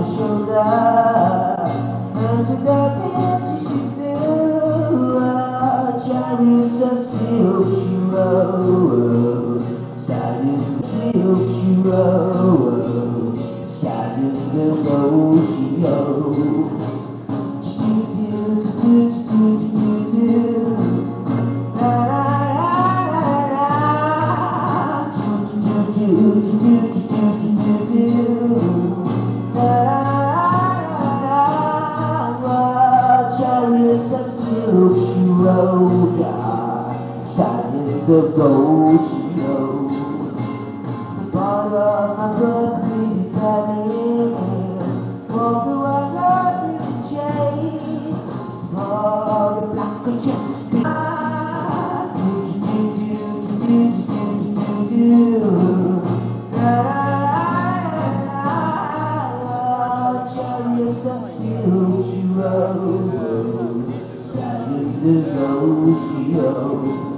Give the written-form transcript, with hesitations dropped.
her shoulder. And to the pity she flew, chariots of silk she rode. Stallions of silk she rode. Stallions of gold she rode. Chariots of silk she rode, stallions of gold she rode. The border of my birthplace valley, walk the white road in the chase, for the black and just chariots of silk she rode, stallions of gold she rode.